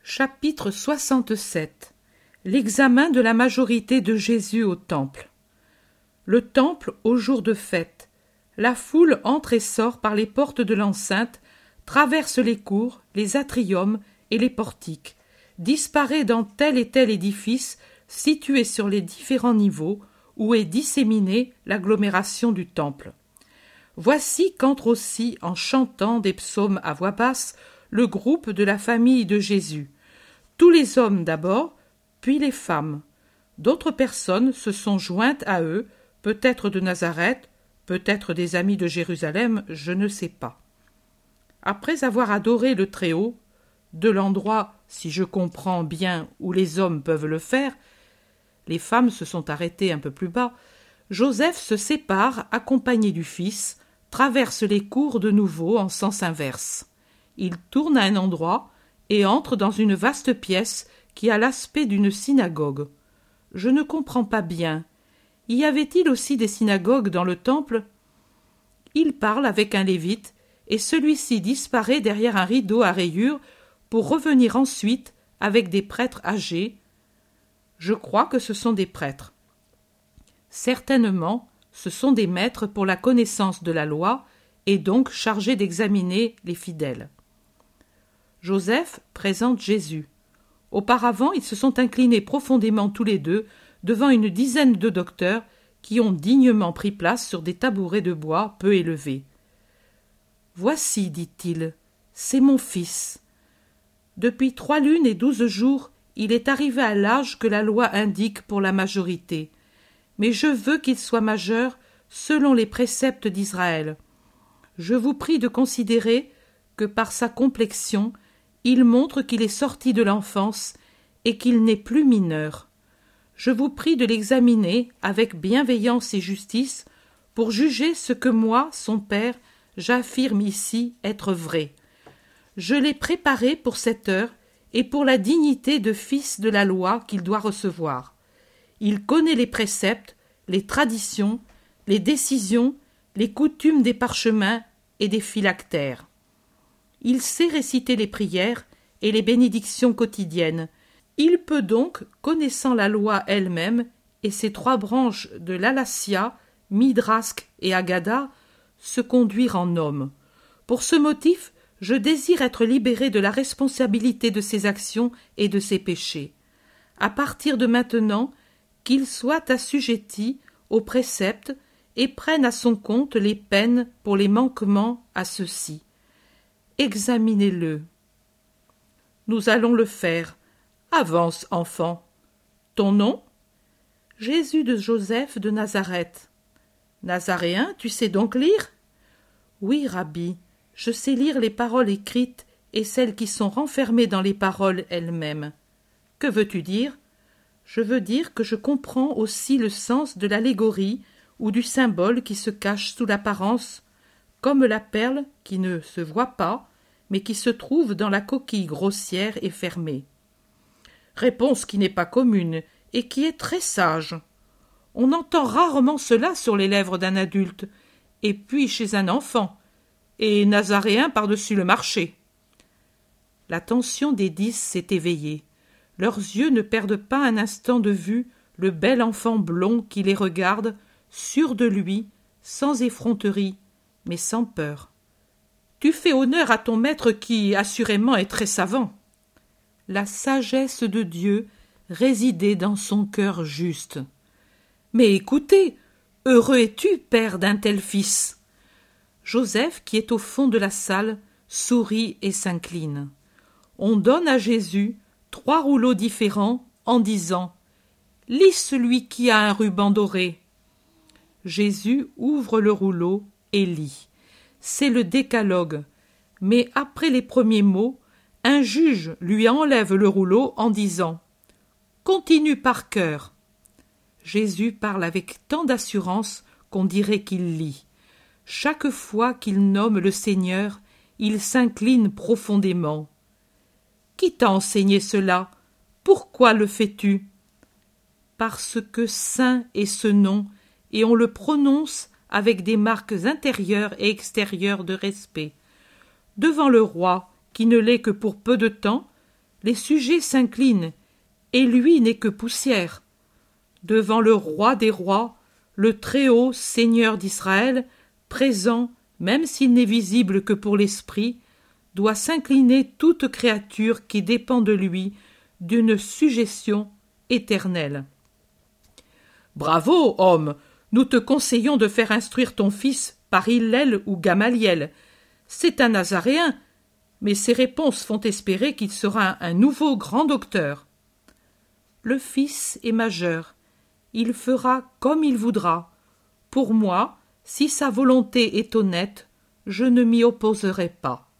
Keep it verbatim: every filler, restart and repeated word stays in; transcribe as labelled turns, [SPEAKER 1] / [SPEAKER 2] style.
[SPEAKER 1] Chapitre soixante-sept. L'examen de la majorité de Jésus au temple. Le temple au jour de fête. La foule entre et sort par les portes de l'enceinte, traverse les cours, les atriums et les portiques, disparaît dans tel et tel édifice situé sur les différents niveaux où est disséminée l'agglomération du temple. Voici qu'entre aussi, en chantant des psaumes à voix basse, le groupe de la famille de Jésus. Tous les hommes d'abord, puis les femmes. D'autres personnes se sont jointes à eux, peut-être de Nazareth, peut-être des amis de Jérusalem, je ne sais pas. Après avoir adoré le Très-Haut, de l'endroit, si je comprends bien, où les hommes peuvent le faire, les femmes se sont arrêtées un peu plus bas, Joseph se sépare accompagné du fils, traverse les cours de nouveau en sens inverse. Il tourne à un endroit et entre dans une vaste pièce qui a l'aspect d'une synagogue. Je ne comprends pas bien. Y avait-il aussi des synagogues dans le temple ? Il parle avec un lévite, et celui-ci disparaît derrière un rideau à rayures pour revenir ensuite avec des prêtres âgés. Je crois que ce sont des prêtres. Certainement, ce sont des maîtres pour la connaissance de la loi, et donc chargés d'examiner les fidèles. Joseph présente Jésus. Auparavant, ils se sont inclinés profondément tous les deux devant une dizaine de docteurs qui ont dignement pris place sur des tabourets de bois peu élevés. « Voici, dit-il, c'est mon fils. Depuis trois lunes et douze jours, il est arrivé à l'âge que la loi indique pour la majorité. Mais je veux qu'il soit majeur selon les préceptes d'Israël. Je vous prie de considérer que par sa complexion, il montre qu'il est sorti de l'enfance et qu'il n'est plus mineur. Je vous prie de l'examiner avec bienveillance et justice pour juger ce que moi, son père, j'affirme ici être vrai. Je l'ai préparé pour cette heure et pour la dignité de fils de la loi qu'il doit recevoir. Il connaît les préceptes, les traditions, les décisions, les coutumes des parchemins et des phylactères. Il sait réciter les prières et les bénédictions quotidiennes. Il peut donc, connaissant la loi elle-même et ses trois branches de l'Alassia, Midrask et Agada, se conduire en homme. Pour ce motif, je désire être libéré de la responsabilité de ses actions et de ses péchés. À partir de maintenant, qu'il soit assujetti aux préceptes et prenne à son compte les peines pour les manquements à ceux-ci. Examinez-le. Nous allons le faire. Avance, enfant. Ton nom ? Jésus de Joseph de Nazareth. Nazaréen, tu sais donc lire ? Oui, Rabbi, je sais lire les paroles écrites et celles qui sont renfermées dans les paroles elles-mêmes. Que veux-tu dire ? Je veux dire que je comprends aussi le sens de l'allégorie ou du symbole qui se cache sous l'apparence, comme la perle qui ne se voit pas, mais qui se trouve dans la coquille grossière et fermée. Réponse qui n'est pas commune et qui est très sage. On entend rarement cela sur les lèvres d'un adulte, et puis chez un enfant, et nazaréen par-dessus le marché. L'attention des dix s'est éveillée. Leurs yeux ne perdent pas un instant de vue le bel enfant blond qui les regarde, sûr de lui, sans effronterie, mais sans peur. Tu fais honneur à ton maître qui, assurément, est très savant. La sagesse de Dieu résidait dans son cœur juste. Mais écoutez, heureux es-tu, père d'un tel fils ? Joseph, qui est au fond de la salle, sourit et s'incline. On donne à Jésus trois rouleaux différents en disant « Lis celui qui a un ruban doré ». Jésus ouvre le rouleau et lit. C'est le décalogue, mais après les premiers mots, un juge lui enlève le rouleau en disant « Continue par cœur ». Jésus parle avec tant d'assurance qu'on dirait qu'il lit. Chaque fois qu'il nomme le Seigneur, il s'incline profondément. « Qui t'a enseigné cela ? Pourquoi le fais-tu ? » Parce que saint est ce nom, et on le prononce avec des marques intérieures et extérieures de respect. Devant le roi, qui ne l'est que pour peu de temps, les sujets s'inclinent, et lui n'est que poussière. Devant le roi des rois, le Très-Haut Seigneur d'Israël, présent, même s'il n'est visible que pour l'esprit, doit s'incliner toute créature qui dépend de lui d'une sujétion éternelle. Bravo, homme, nous te conseillons de faire instruire ton fils par Hillel ou Gamaliel. C'est un Nazaréen, mais ses réponses font espérer qu'il sera un nouveau grand docteur. Le fils est majeur, il fera comme il voudra. Pour moi, si sa volonté est honnête, je ne m'y opposerai pas.